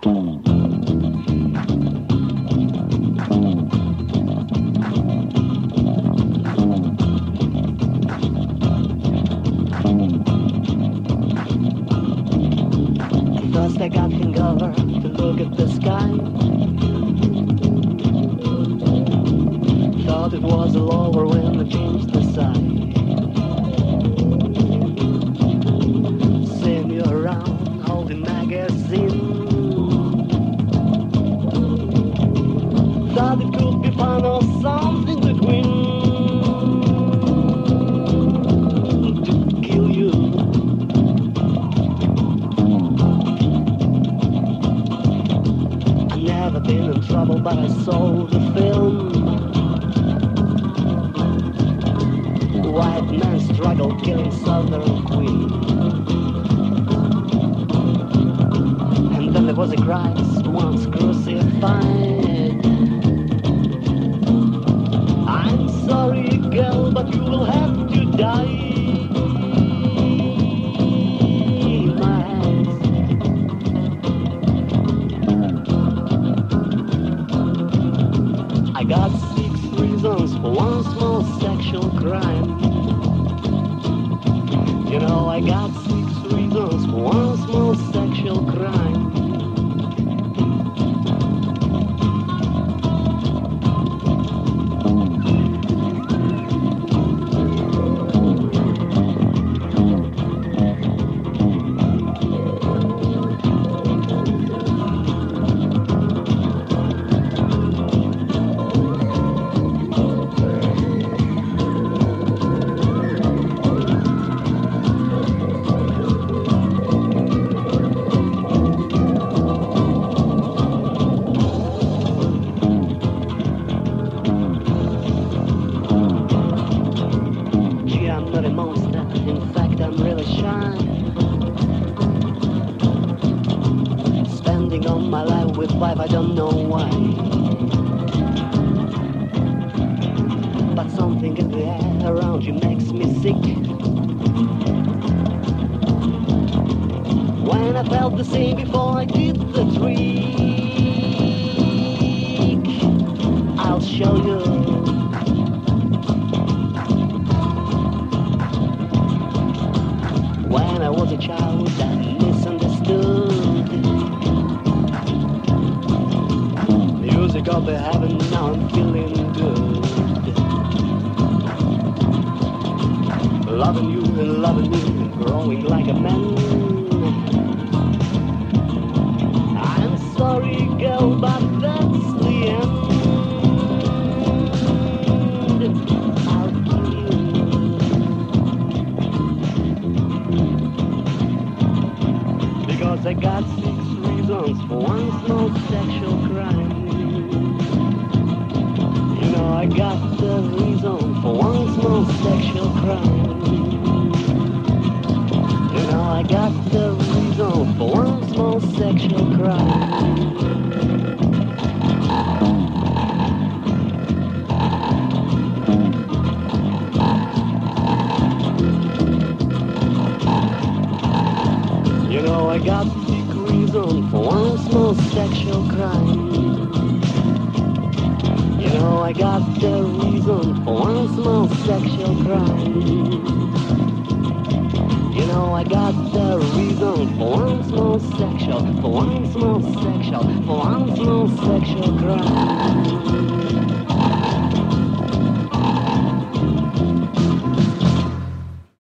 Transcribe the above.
First I got hangover to look at the sky. Thought it was all over when I changed the side. Seeing you around holding magazine. Thought it could be fun or something between. To kill you. Never been in trouble, but I saw the film. White man struggle killing Southern Queen. And then there was a Christ once crucified. I'm sorry, girl, but you will have to die. My hands. I got 6 reasons for one small sexual crime. You know, I got 6 reasons for one small sexual crime. I'm not a monster, in fact I'm really shy. Spending all my life with wife, I don't know why. But something in the air around you makes me sick. When I felt the same before I did the trick, I'll show you. When I was a child, I misunderstood. Music of the heaven, now I'm feeling good. Loving you and loving me, growing like a man. I'm sorry, girl, but that's the end. I'll kill you. Because I got 6 reasons for one small sexual crime. You know, I got the reason for one small sexual crime. You know, I got the reason for one small sexual crime. You know, I got big reason for one small sexual crime. You know, I got the reason for one small sexual crime. You know, I got the reason for one small sexual, for one small sexual, for one small sexual crime.